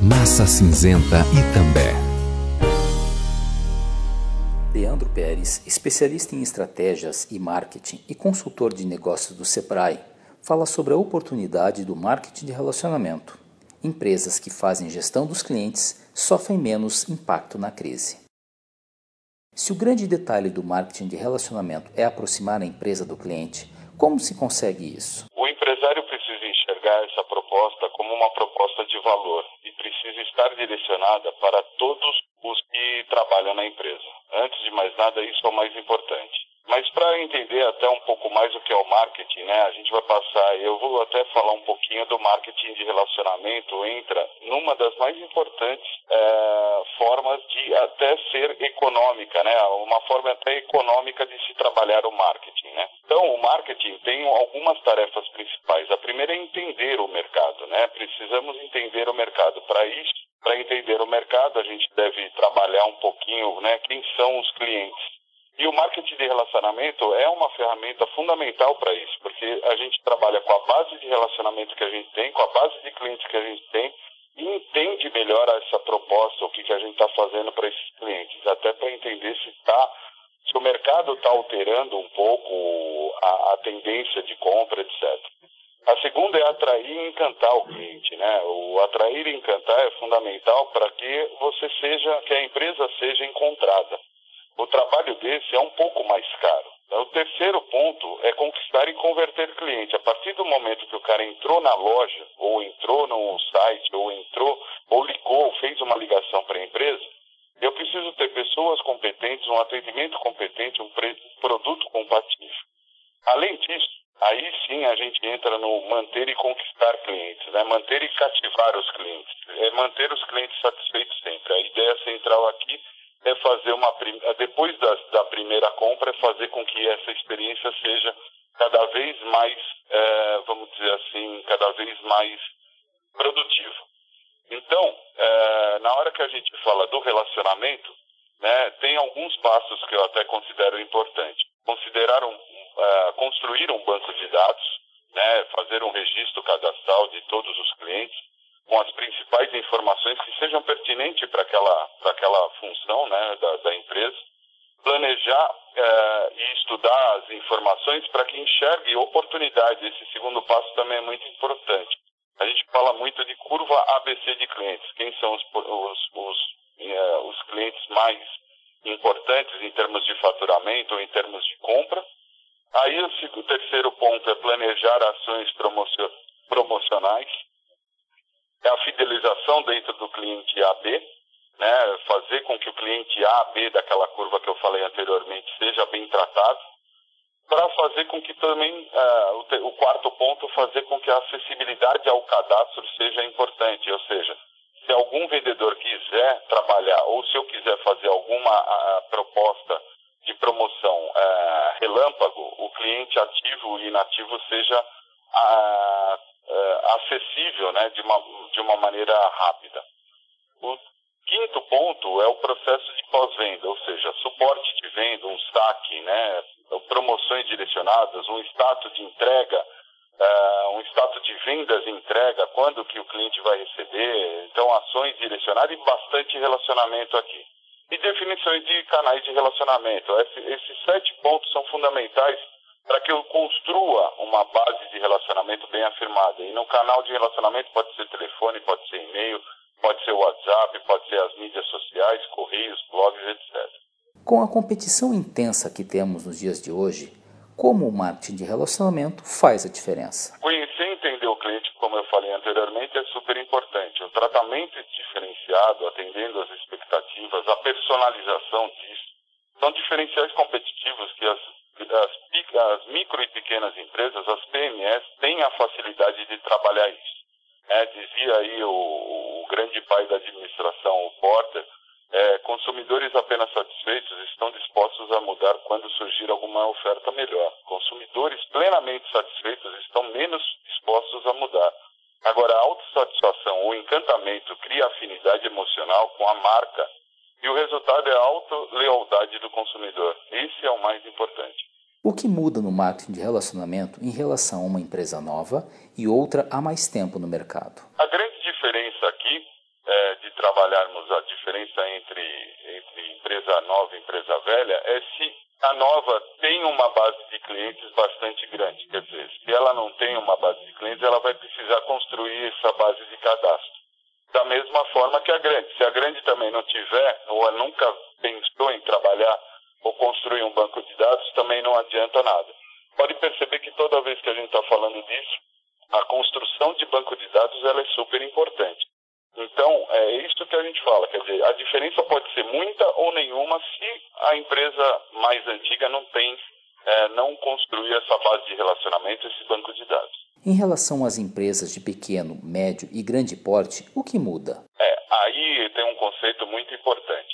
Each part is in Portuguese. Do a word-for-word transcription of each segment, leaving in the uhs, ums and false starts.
Massa Cinzenta Itambé. Leandro Pérez, especialista em estratégias e marketing e consultor de negócios do Sebrae, fala sobre a oportunidade do marketing de relacionamento. Empresas que fazem gestão dos clientes sofrem menos impacto na crise. Se o grande detalhe do marketing de relacionamento é aproximar a empresa do cliente, como se consegue isso? O empresário precisa enxergar essa proposta como uma proposta de valor e precisa estar direcionada para todos os que trabalham na empresa. Antes de mais nada, isso é o mais importante. Mas para entender até um pouco mais o que é o marketing, né, a gente vai passar, eu vou até falar um pouquinho do marketing de relacionamento, entra numa das mais importantes é, formas de até ser econômica, né, uma forma até econômica de se trabalhar o marketing, né. Então, o marketing tem algumas tarefas principais. A primeira é entender o mercado, né, precisamos entender o mercado. Para isso, para entender o mercado, a gente deve trabalhar um pouquinho, né, quem são os clientes. E o marketing de relacionamento é uma ferramenta fundamental para isso, porque a gente trabalha com a base de relacionamento que a gente tem, com a base de clientes que a gente tem, e entende melhor essa proposta, o que, que a gente está fazendo para esses clientes, até para entender se, tá, se o mercado está alterando um pouco a, a tendência de compra, etcétera. A segunda é atrair e encantar o cliente, né? O atrair e encantar é fundamental para que você seja, que a empresa seja encontrada. O trabalho desse é um pouco mais caro. O terceiro ponto é conquistar e converter cliente. A partir do momento que o cara entrou na loja, ou entrou no site, ou entrou, ou ligou, ou fez uma ligação para a empresa, eu preciso ter pessoas competentes, um atendimento competente, um produto compatível. Além disso, aí sim a gente entra no manter e conquistar clientes, né? Manter e cativar os clientes, é manter os clientes satisfeitos sempre. A ideia central aqui é fazer uma, depois da, da primeira compra, é fazer com que essa experiência seja cada vez mais, é, vamos dizer assim, cada vez mais produtiva. Então, é, na hora que a gente fala do relacionamento, né, tem alguns passos que eu até considero importante. Considerar um, uh, construir um banco de dados, né, fazer um registro cadastral de todos os clientes, com as principais informações que sejam pertinentes para aquela, para aquela função, né, da, da empresa, planejar uh, e estudar as informações para que enxergue oportunidades. Esse segundo passo também é muito importante. A gente fala muito de curva A B C de clientes, quem são os, os, os, uh, os clientes mais importantes em termos de faturamento ou em termos de compra. Aí o terceiro ponto é planejar ações promocion, promocionais, é a fidelização dentro do cliente A B, né, fazer com que o cliente A, B daquela curva que eu falei anteriormente seja bem tratado, para fazer com que também, uh, o, te, o quarto ponto, fazer com que a acessibilidade ao cadastro seja importante, ou seja, se algum vendedor quiser trabalhar ou se eu quiser fazer alguma a, proposta de promoção a, relâmpago, o cliente ativo e inativo seja a, a, acessível, né, de, uma, de uma maneira rápida. O quinto ponto é o processo de pós-venda, ou seja, suporte de venda, um saque, né, promoções direcionadas, um status de entrega, Uh, um status de vendas e entrega, quando que o cliente vai receber, então ações direcionadas e bastante relacionamento aqui. E definições de canais de relacionamento. Esse, esses sete pontos são fundamentais para que eu construa uma base de relacionamento bem afirmada. E no canal de relacionamento pode ser telefone, pode ser e-mail, pode ser WhatsApp, pode ser as mídias sociais, correios, blogs, etcétera. Com a competição intensa que temos nos dias de hoje, como o marketing de relacionamento faz a diferença? Conhecer e entender o cliente, como eu falei anteriormente, é super importante. O tratamento diferenciado, atendendo às expectativas, a personalização disso, são diferenciais competitivos que as, as, as micro e pequenas empresas, as P M Es, têm a facilidade de trabalhar isso. É, dizia aí o, o grande pai da administração, o Porter, É, consumidores apenas satisfeitos estão dispostos a mudar quando surgir alguma oferta melhor. Consumidores plenamente satisfeitos estão menos dispostos a mudar. Agora, a autossatisfação ou encantamento cria afinidade emocional com a marca e o resultado é a auto-lealdade do consumidor. Esse é o mais importante. O que muda no marketing de relacionamento em relação a uma empresa nova e outra há mais tempo no mercado? A grande diferença aqui é trabalharmos a diferença entre, entre empresa nova e empresa velha é se a nova tem uma base de clientes bastante grande. Quer dizer, se ela não tem uma base de clientes, ela vai precisar construir essa base de cadastro. Da mesma forma que a grande. Se a grande também não tiver, ou nunca pensou em trabalhar ou construir um banco de dados, também não adianta nada. Pode perceber que toda vez que a gente está falando disso, a construção de banco de dados ela é super importante. Então, é isso que a gente fala. Quer dizer, a diferença pode ser muita ou nenhuma se a empresa mais antiga não tem, é, não construir essa base de relacionamento, esse banco de dados. Em relação às empresas de pequeno, médio e grande porte, o que muda? É, aí tem um conceito muito importante.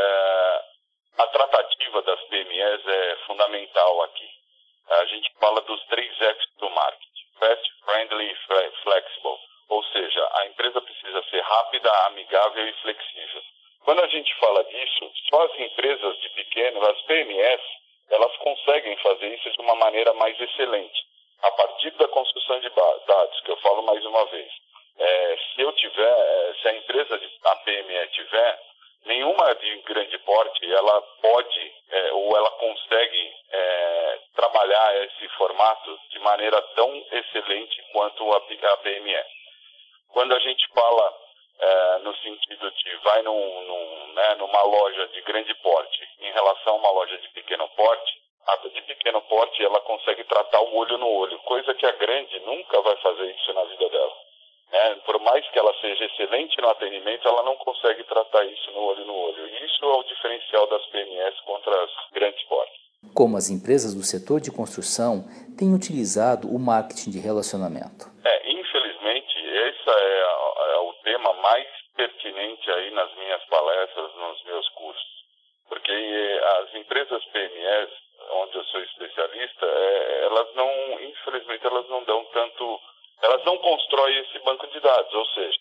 É, a tratativa das P M Es é fundamental aqui. A gente fala dos três Fs do marketing. Fast, Friendly e Flexible. Ou seja, a empresa precisa ser rápida, amigável e flexível. Quando a gente fala disso, só as empresas de pequeno, as P M Es, elas conseguem fazer isso de uma maneira mais excelente. A partir da construção de dados, que eu falo mais uma vez. É, se eu tiver, se a empresa de a P M E tiver, nenhuma de grande porte, ela pode é, ou ela consegue é, trabalhar esse formato de maneira tão excelente quanto a, a P M E. Quando a gente fala é, no sentido de vai num, num, né, numa loja de grande porte em relação a uma loja de pequeno porte, a de pequeno porte ela consegue tratar o olho no olho, coisa que a grande nunca vai fazer isso na vida dela. É, por mais que ela seja excelente no atendimento, ela não consegue tratar isso no olho no olho. Isso é o diferencial das P M Es contra as grandes portes. Como as empresas do setor de construção têm utilizado o marketing de relacionamento? É, infelizmente, esse é, é o tema mais pertinente aí nas minhas palestras, nos meus cursos. Porque as empresas P M Es, onde eu sou especialista, é, elas não, infelizmente, elas não dão tanto... Elas não constroem esse banco de dados, ou seja,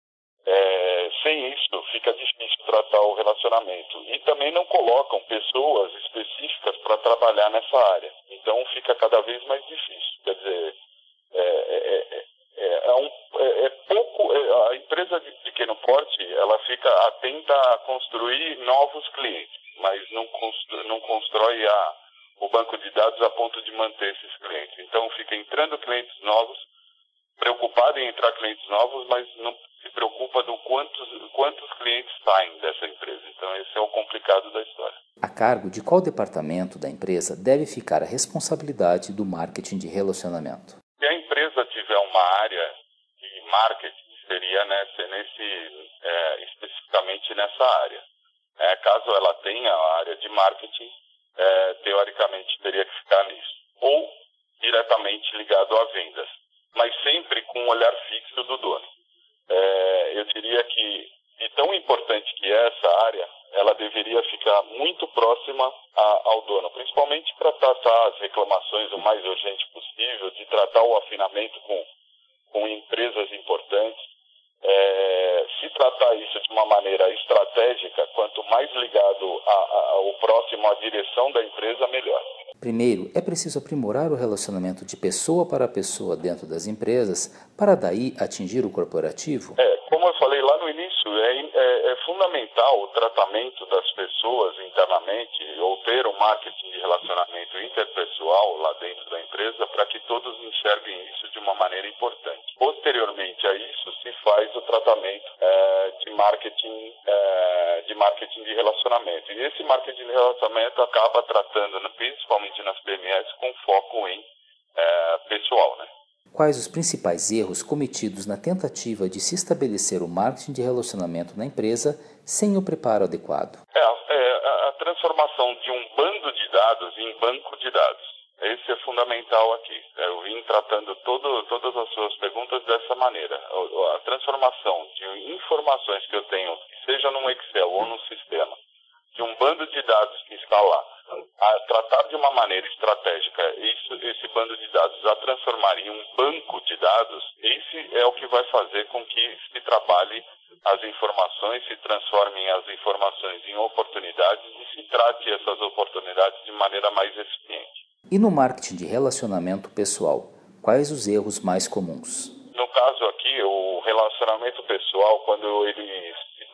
é, sem isso fica difícil tratar o relacionamento. E também não colocam pessoas específicas para trabalhar nessa área. Então fica cada vez mais difícil. Quer dizer, é, é, é, é, um, é, é pouco. É, a empresa de pequeno porte ela fica atenta a construir novos clientes, mas não constrói, não constrói a, o banco de dados a ponto de manter esses clientes. Então fica entrando clientes novos, preocupado em entrar clientes novos, mas não se preocupa do quantos, quantos clientes saem dessa empresa. Então esse é o complicado da história. A cargo de qual departamento da empresa deve ficar a responsabilidade do marketing de relacionamento? Se a empresa tiver uma área de marketing, seria nesse, nesse, é, especificamente nessa área. É, caso ela tenha a área de marketing, é, teoricamente teria que ficar nisso. Ou diretamente ligado a vendas, mas sempre com um olhar fixo do dono. É, eu diria que, e tão importante que é essa área, ela deveria ficar muito próxima a, ao dono, principalmente para tratar as reclamações o mais urgente possível, de tratar o afinamento com, com empresas importantes. É, se tratar isso de uma maneira estratégica, quanto mais ligado a, a, ao próximo à direção da empresa, melhor. Primeiro, é preciso aprimorar o relacionamento de pessoa para pessoa dentro das empresas para daí atingir o corporativo? É, como eu falei lá no início, é, é, é fundamental o tratamento das pessoas internamente ou ter um marketing de relacionamento interpessoal lá dentro da empresa para que todos enxerguem isso de uma maneira importante. Posteriormente a isso se faz o tratamento é, de marketing é, de marketing de relacionamento. E esse marketing de relacionamento acaba tratando, principalmente nas P M Es, com foco em é, pessoal, né? Quais os principais erros cometidos na tentativa de se estabelecer o marketing de relacionamento na empresa sem o preparo adequado? É, é a transformação de um bando de dados em banco de dados. Esse é fundamental aqui. Eu vim tratando todo, todas as suas perguntas dessa maneira. A transformação de informações que eu tenho, seja num Excel ou num sistema, de um bando de dados que está lá, a tratar de uma maneira estratégica isso, esse bando de dados, a transformar em um banco de dados, esse é o que vai fazer com que se trabalhe as informações, se transformem as informações em oportunidades e se trate essas oportunidades de maneira mais eficiente. E no marketing de relacionamento pessoal, quais os erros mais comuns? No caso aqui, o relacionamento pessoal, quando ele se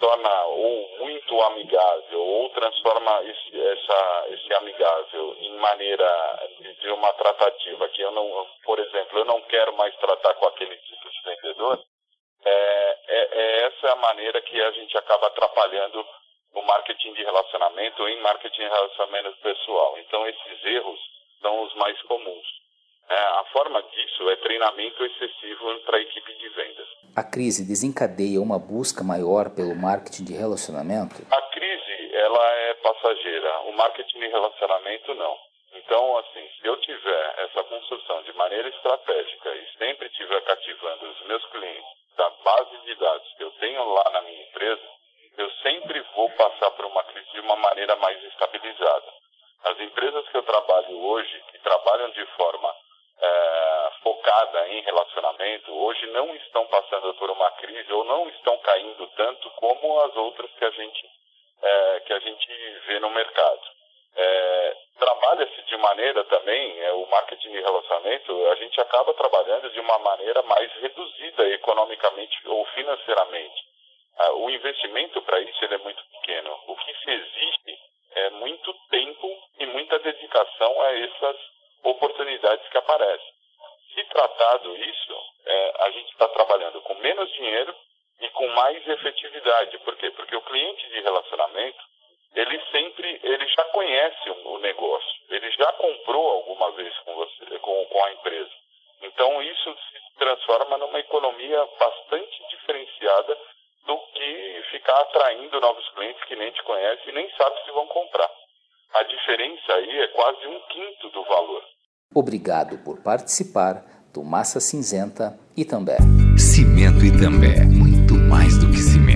torna ou muito amigável ou transforma esse, essa, esse amigável em maneira de, de uma tratativa que eu não, por exemplo, eu não quero mais tratar com aquele tipo de vendedor, é, é, é essa a maneira que a gente acaba atrapalhando o marketing de relacionamento ou em marketing de relacionamento pessoal. Então, esses erros são os mais comuns. É, a forma disso é treinamento excessivo para a equipe de vendas. A crise desencadeia uma busca maior pelo marketing de relacionamento? A crise, ela é passageira. O marketing de relacionamento, não. Então, assim, se eu tiver essa construção de maneira estratégica e sempre estiver cativando os meus clientes da base de dados que eu tenho lá na minha empresa, eu sempre vou passar por uma crise de uma maneira mais estabilizada. As empresas que eu trabalho hoje, que trabalham de forma é, focada em relacionamento, hoje não estão passando por uma crise ou não estão caindo tanto como as outras que a gente, é, que a gente vê no mercado. É, trabalha-se de maneira também, é, o marketing de relacionamento, a gente acaba trabalhando de uma maneira mais reduzida economicamente ou financeiramente. É, o investimento para isso ele é muito pequeno. O que se exige é muito tempo e muita dedicação a essas oportunidades que aparecem. Se tratado isso, é, a gente está trabalhando com menos dinheiro e com mais efetividade. Por quê? Porque o cliente de relacionamento, ele sempre, ele já conhece o negócio, ele já comprou alguma vez com você, com, com a empresa. Então isso se transforma numa economia bastante diferenciada do que ficar atraindo novos clientes que nem te conhecem e nem sabe se vão comprar. A diferença aí é quase um quinto do valor. Obrigado por participar do Massa Cinzenta Itambé. Cimento Itambé, muito mais do que cimento.